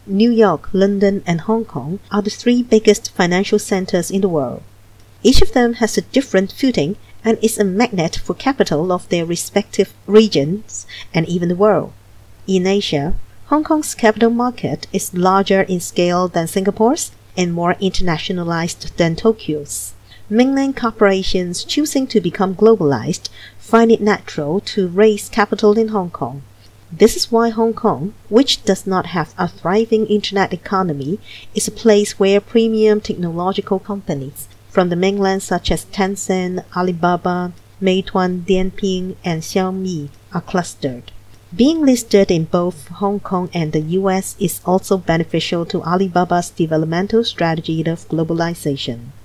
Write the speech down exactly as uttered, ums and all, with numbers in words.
New York, London, and Hong Kong are the three biggest financial centers in the world. Each of them has a different footing and is a magnet for capital of their respective regions and even the world. In Asia, Hong Kong's capital market is larger in scale than Singapore's and more internationalized than Tokyo's. Mainland corporations choosing to become globalized find it natural to raise capital in Hong Kong. This is why Hong Kong, which does not have a thriving internet economy, is a place where premium technological companies from the mainland such as Tencent, Alibaba, Meituan, Dianping, and Xiaomi are clustered. Being listed in both Hong Kong and the U S is also beneficial to Alibaba's developmental strategy of globalization.